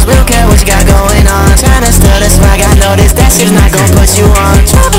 We don't care what you got going on. Tryna steal the swag, I know this, that shit's not gon' put you on.